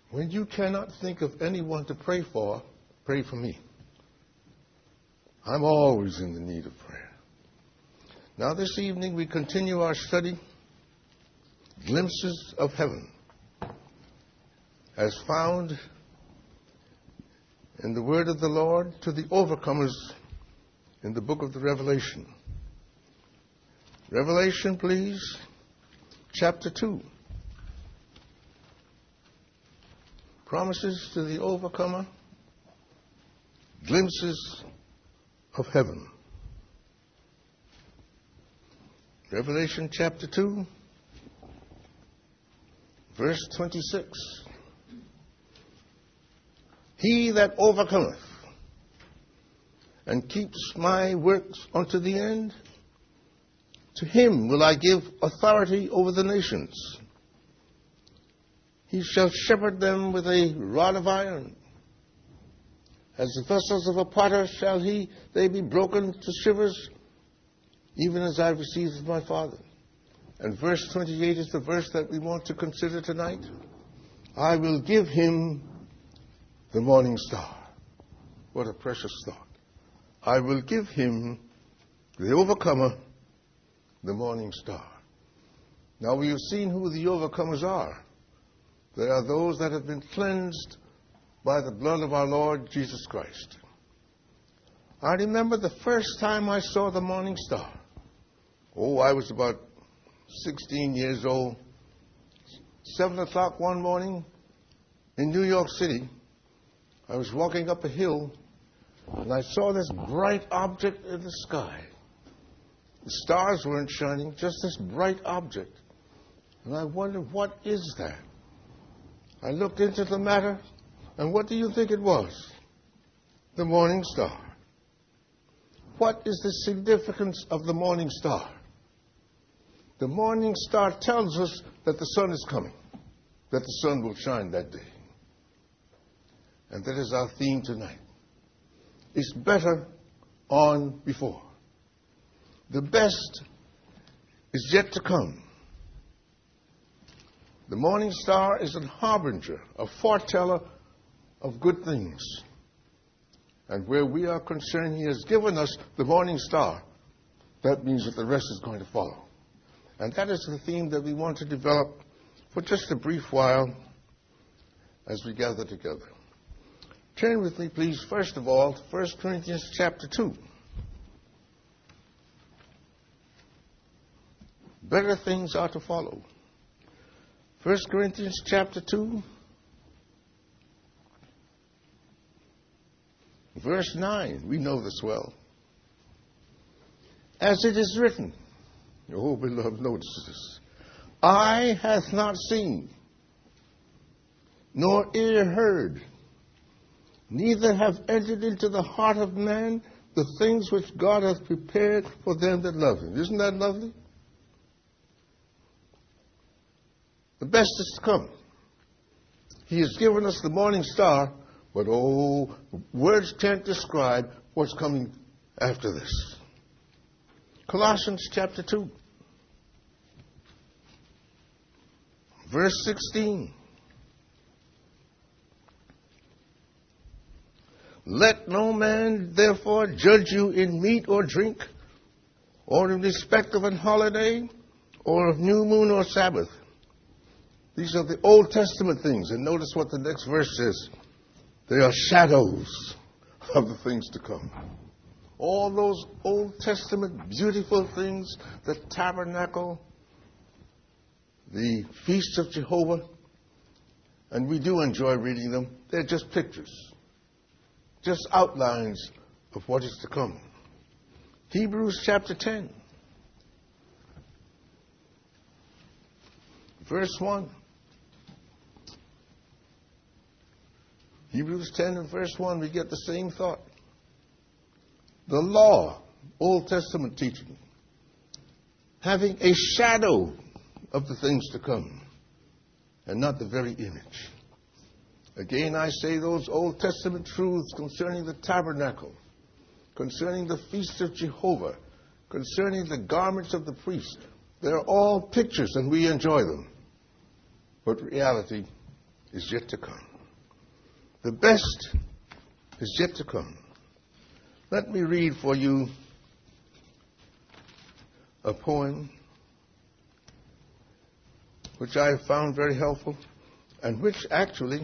When you cannot think of anyone to pray for me. I'm always in the need of prayer. Now this evening we continue our study, Glimpses of Heaven, as found in the word of the Lord to the overcomers in the book of the Revelation. Revelation, please, chapter 2. Promises to the overcomer, glimpses of heaven. Revelation chapter 2, verse 26. He that overcometh and keeps my works unto the end, to him will I give authority over the nations. He shall shepherd them with a rod of iron. As the vessels of a potter shall they be broken to shivers, even as I received of my Father. And verse 28 is the verse that we want to consider tonight. I will give him the morning star. What a precious thought. I will give him, the overcomer, the morning star. Now we have seen who the overcomers are. They are those that have been cleansed by the blood of our Lord Jesus Christ. I remember the first time I saw the morning star. I was about 16 years old. 7 o'clock one morning in New York City, I was walking up a hill and I saw this bright object in the sky. The stars weren't shining, just this bright object. And I wondered, what is that? I looked into the matter, and what do you think it was? The morning star. What is the significance of the morning star? The morning star tells us that the sun is coming, that the sun will shine that day. And that is our theme tonight. It's better on before. The best is yet to come. The morning star is a harbinger, a foreteller of good things. And where we are concerned, he has given us the morning star. That means that the rest is going to follow. And that is the theme that we want to develop for just a brief while as we gather together. Turn with me, please, first of all, to 1 Corinthians chapter 2. Better things are to follow. 1 Corinthians chapter 2, verse 9. We know this well. As it is written, beloved, notice this. Eye hath not seen, nor ear heard, neither have entered into the heart of man the things which God hath prepared for them that love him. Isn't that lovely? The best is to come. He has given us the morning star, but words can't describe what's coming after this. Colossians chapter 2, verse 16. Let no man therefore judge you in meat or drink, or in respect of an holiday, or of new moon or Sabbath. These are the Old Testament things. And notice what the next verse says. They are shadows of the things to come. All those Old Testament beautiful things, the tabernacle, the feasts of Jehovah, and we do enjoy reading them. They're just pictures, just outlines of what is to come. Hebrews chapter 10, verse 1. Hebrews 10 and verse 1, we get the same thought. The law, Old Testament teaching, having a shadow of the things to come, and not the very image. Again, I say those Old Testament truths concerning the tabernacle, concerning the feast of Jehovah, concerning the garments of the priest, they're all pictures and we enjoy them. But reality is yet to come. The best is yet to come. Let me read for you a poem which I have found very helpful and which actually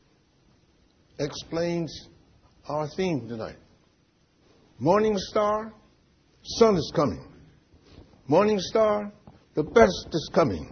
explains our theme tonight. Morning star, sun is coming. Morning star, the best is coming.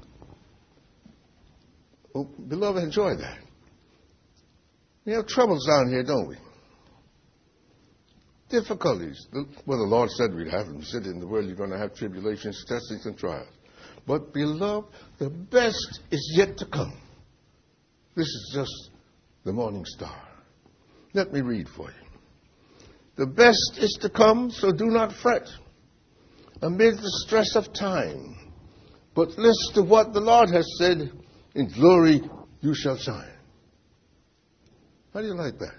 Oh, beloved, enjoy that. We have troubles down here, don't we? Difficulties. Well, the Lord said we'd have them. He said in the world you're going to have tribulations, testings, and trials. But, beloved, the best is yet to come. This is just the morning star. Let me read for you. The best is to come, so do not fret amid the stress of time. But listen to what the Lord has said, in glory you shall shine. How do you like that?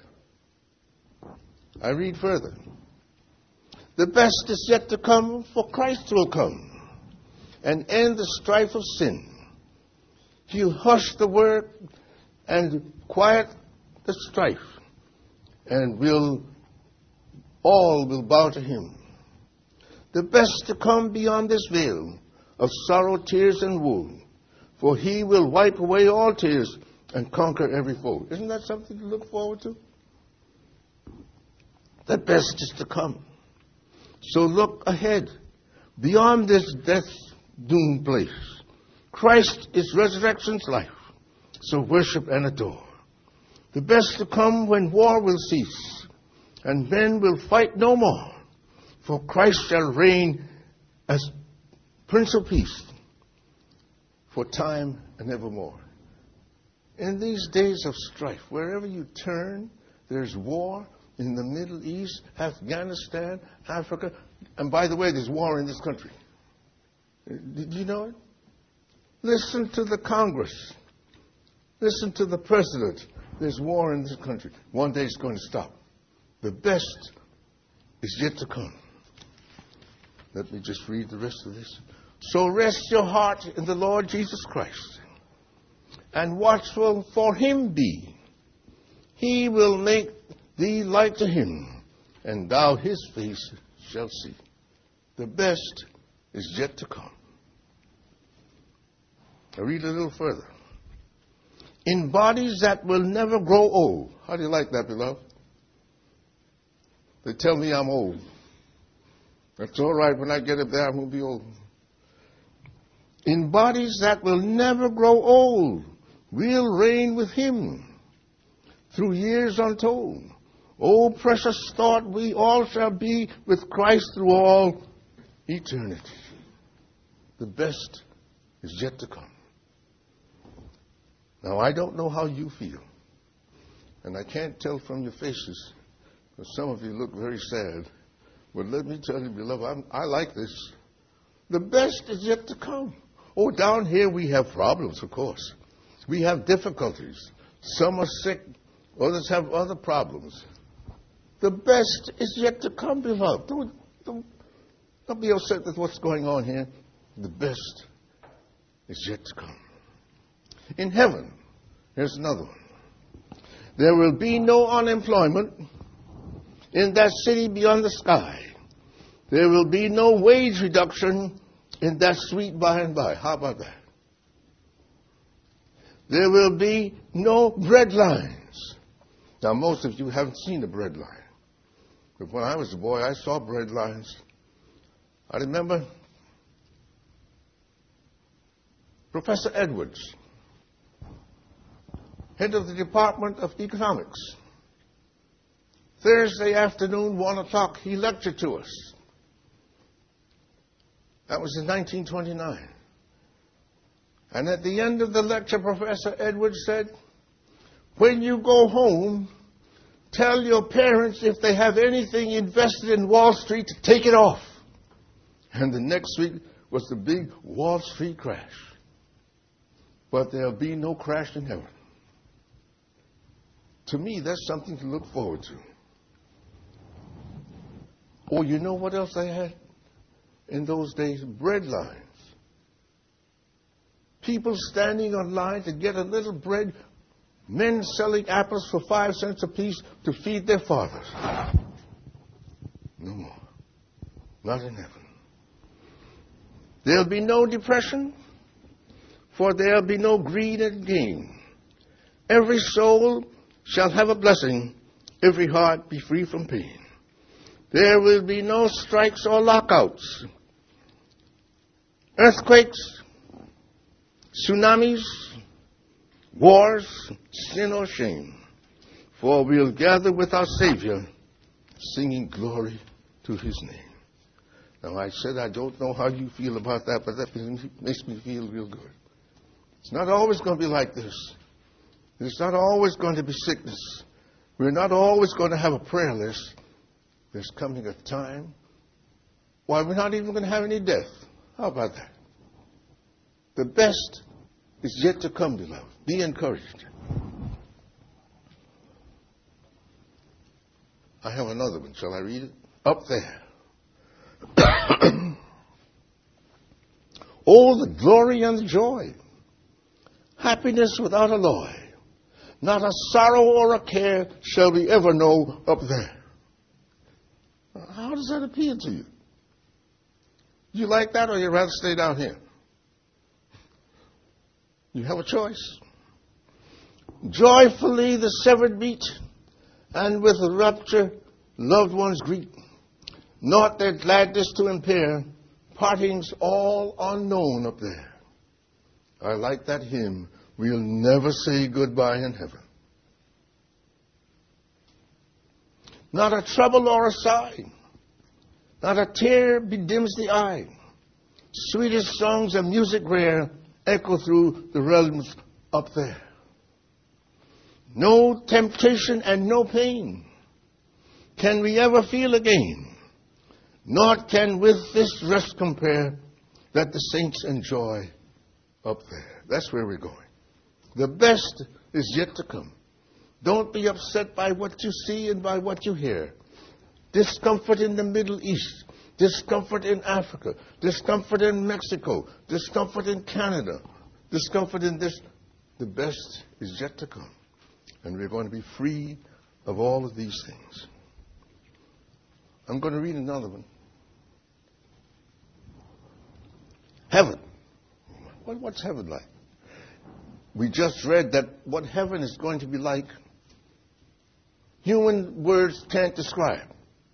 I read further. The best is yet to come, for Christ will come and end the strife of sin. He'll hush the word and quiet the strife, and all will bow to him. The best to come beyond this veil of sorrow, tears, and woe, for he will wipe away all tears and conquer every foe. Isn't that something to look forward to? The best is to come. So look ahead, beyond this death-doomed place. Christ is resurrection's life, so worship and adore. The best to come when war will cease, and men will fight no more, for Christ shall reign as Prince of Peace for time and evermore. In these days of strife, wherever you turn, there's war. In the Middle East, Afghanistan, Africa. And by the way, there's war in this country. Did you know it? Listen to the Congress. Listen to the President. There's war in this country. One day it's going to stop. The best is yet to come. Let me just read the rest of this. So rest your heart in the Lord Jesus Christ, and watchful for him be. He will make thee like to him, and thou his face shalt see. The best is yet to come. I read a little further. In bodies that will never grow old. How do you like that, beloved? They tell me I'm old. That's all right. When I get up there, I'm going to be old. In bodies that will never grow old, we'll reign with him through years untold. Oh, precious thought, we all shall be with Christ through all eternity. The best is yet to come. Now, I don't know how you feel, and I can't tell from your faces, because some of you look very sad. But let me tell you, beloved, I like this. The best is yet to come. Oh, down here we have problems, of course. We have difficulties. Some are sick. Others have other problems. The best is yet to come, beloved. Don't be upset with what's going on here. The best is yet to come. In heaven, here's another one. There will be no unemployment in that city beyond the sky. There will be no wage reduction in that sweet by and by. How about that? There will be no bread lines. Now, most of you haven't seen a bread line. But when I was a boy, I saw bread lines. I remember Professor Edwards, head of the Department of Economics. Thursday afternoon, 1 o'clock, he lectured to us. That was in 1929. And at the end of the lecture, Professor Edwards said, when you go home, tell your parents if they have anything invested in Wall Street to take it off. And the next week was the big Wall Street crash. But there'll be no crash in heaven. To me, that's something to look forward to. Oh, you know what else I had in those days? Bread lines. People standing on line to get a little bread Men selling apples for 5 cents apiece to feed their fathers. No more. Not in heaven. There'll be no depression, for there'll be no greed and gain. Every soul shall have a blessing, every heart be free from pain. There will be no strikes or lockouts, earthquakes, tsunamis, wars, sin or shame. For we'll gather with our Savior, singing glory to his name. Now, I said I don't know how you feel about that, but that makes me feel real good. It's not always going to be like this. There's not always going to be sickness. We're not always going to have a prayer list. There's coming a time why we're not even going to have any death. How about that? The best is yet to come, beloved. Be encouraged. I have another one. Shall I read it? Up there. Oh, the glory and the joy. Happiness without alloy. Not a sorrow or a care shall we ever know up there. How does that appeal to you? Do you like that, or you'd rather stay down here? You have a choice. Joyfully the severed meet, and with rapture loved ones greet. Not their gladness to impair, partings all unknown up there. I like that hymn, we'll never say goodbye in heaven. Not a trouble or a sigh, not a tear bedims the eye. Sweetest songs of music rare echo through the realms up there. No temptation and no pain can we ever feel again. Naught can with this rest compare that the saints enjoy up there. That's where we're going. The best is yet to come. Don't be upset by what you see and by what you hear. Discomfort in the Middle East, discomfort in Africa, discomfort in Mexico, discomfort in Canada, discomfort in this. The best is yet to come. And we're going to be free of all of these things. I'm going to read another one. Heaven. What's heaven like? We just read that what heaven is going to be like, human words can't describe.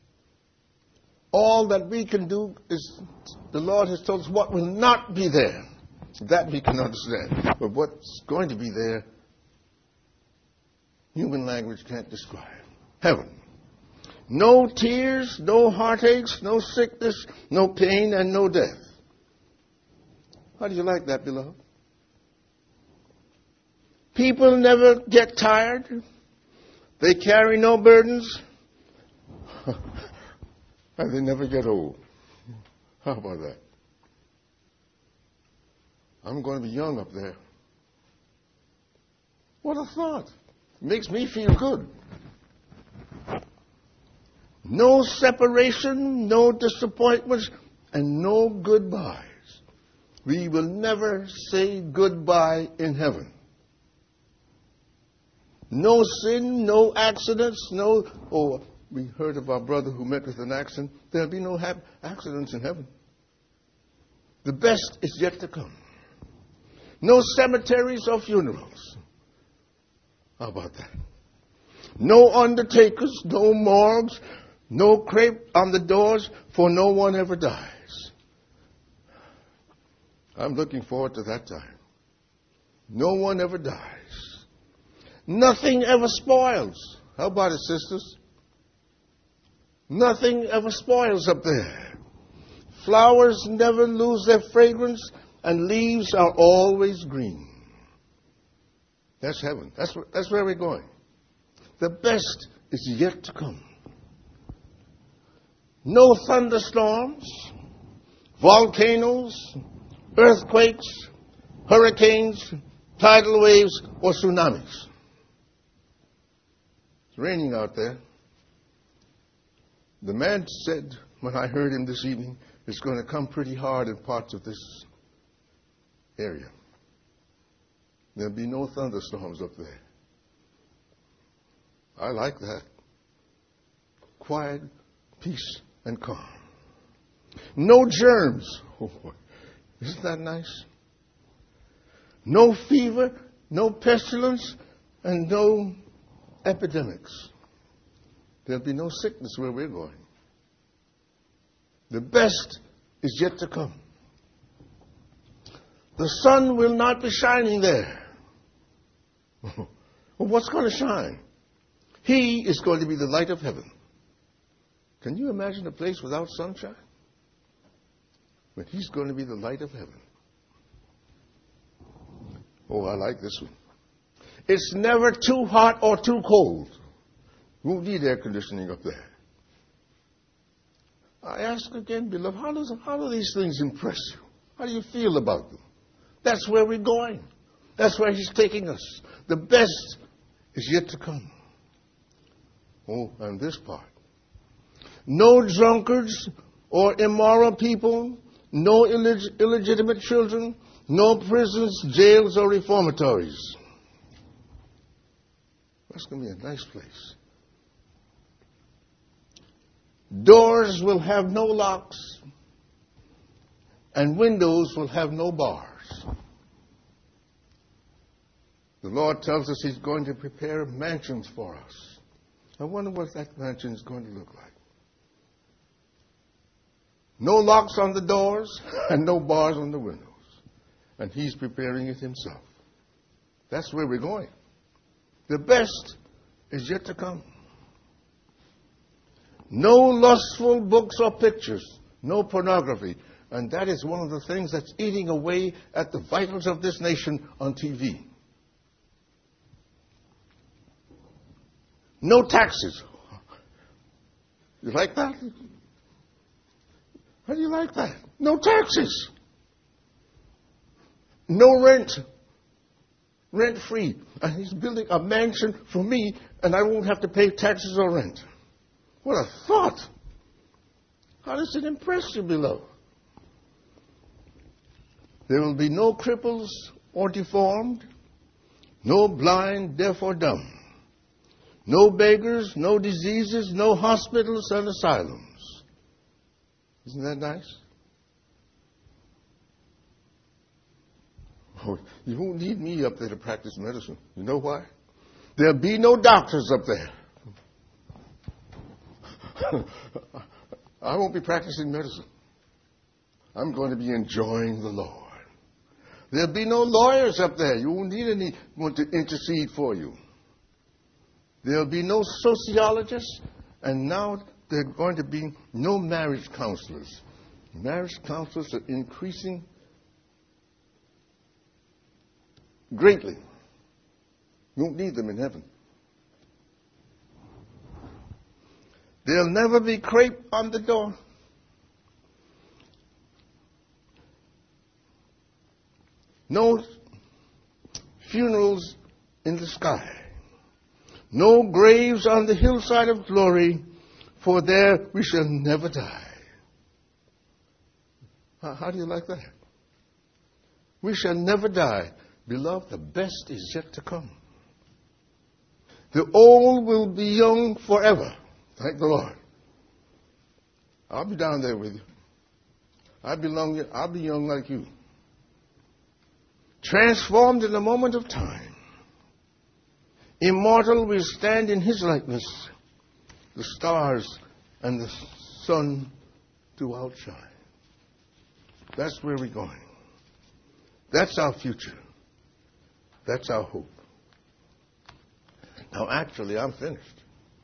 All that we can do is, the Lord has told us what will not be there. That we can understand. But what's going to be there, human language can't describe. Heaven. No tears, no heartaches, no sickness, no pain, and no death. How do you like that, beloved? People never get tired. They carry no burdens. And they never get old. How about that? I'm going to be young up there. What a thought. It makes me feel good. No separation, no disappointments, and no goodbyes. We will never say goodbye in heaven. No sin, no accidents, we heard of our brother who met with an accident. There'll be no accidents in heaven. The best is yet to come. No cemeteries or funerals. How about that? No undertakers, no morgues, no crepe on the doors, for no one ever dies. I'm looking forward to that time. No one ever dies. Nothing ever spoils. How about it, sisters? Nothing ever spoils up there. Flowers never lose their fragrance, and leaves are always green. That's heaven. That's where we're going. The best is yet to come. No thunderstorms, volcanoes, earthquakes, hurricanes, tidal waves, or tsunamis. It's raining out there. The man said, when I heard him this evening, it's going to come pretty hard in parts of this area. There'll be no thunderstorms up there. I like that. Quiet, peace, and calm. No germs. Oh, isn't that nice? No fever, no pestilence, and no epidemics. There'll be no sickness where we're going. The best is yet to come. The sun will not be shining there. Well, what's going to shine? He is going to be the light of heaven. Can you imagine a place without sunshine? But he's going to be the light of heaven. Oh, I like this one. It's never too hot or too cold. You won't need air conditioning up there. I ask again, beloved, how do these things impress you? How do you feel about them? That's where we're going. That's where he's taking us. The best is yet to come. Oh, and this part. No drunkards or immoral people, no illegitimate children, no prisons, jails, or reformatories. That's going to be a nice place. Doors will have no locks, and windows will have no bars. The Lord tells us he's going to prepare mansions for us. I wonder what that mansion is going to look like. No locks on the doors and no bars on the windows. And he's preparing it himself. That's where we're going. The best is yet to come. No lustful books or pictures. No pornography. And that is one of the things that's eating away at the vitals of this nation on TV. No taxes. You like that? How do you like that? No taxes. No rent. Rent-free. And he's building a mansion for me, and I won't have to pay taxes or rent. What a thought. How does it impress you, beloved? There will be no cripples or deformed, no blind, deaf, or dumb, no beggars, no diseases, no hospitals and asylums. Isn't that nice? Oh, you won't need me up there to practice medicine. You know why? There'll be no doctors up there. I won't be practicing medicine. I'm going to be enjoying the Lord. There'll be no lawyers up there. You won't need anyone to intercede for you. There'll be no sociologists, and now there are going to be no marriage counselors. Marriage counselors are increasing greatly. You won't need them in heaven. There'll never be crepe on the door. No funerals in the sky. No graves on the hillside of glory, for there we shall never die. How do you like that? We shall never die. Beloved, the best is yet to come. The old will be young forever. Thank the Lord. I'll be down there with you. I'll be young like you. Transformed in a moment of time. Immortal, we stand in his likeness. The stars and the sun do outshine. That's where we're going. That's our future. That's our hope. Now, actually, I'm finished.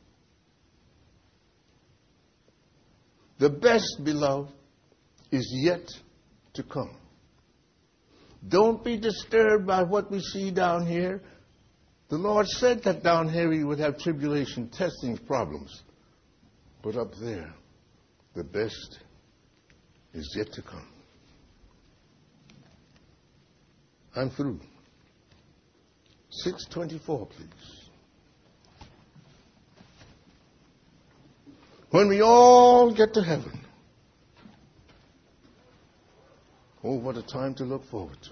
The best, beloved, is yet to come. Don't be disturbed by what we see down here. The Lord said that down here we would have tribulation, testing, problems. But up there, the best is yet to come. I'm through. 624, please. When we all get to heaven, oh, what a time to look forward to.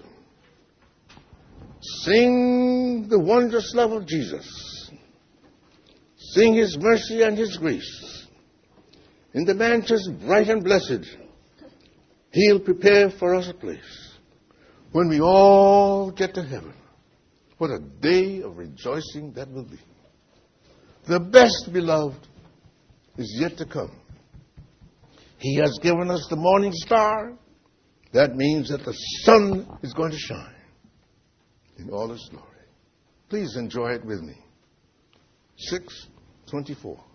Sing the wondrous love of Jesus. sing his mercy and his grace. In the mansions bright and blessed, he'll prepare for us a place. When we all get to heaven, what a day of rejoicing that will be. The best, beloved, is yet to come. He has given us the morning star. That means that the sun is going to shine in all its glory. Please enjoy it with me. 6:24.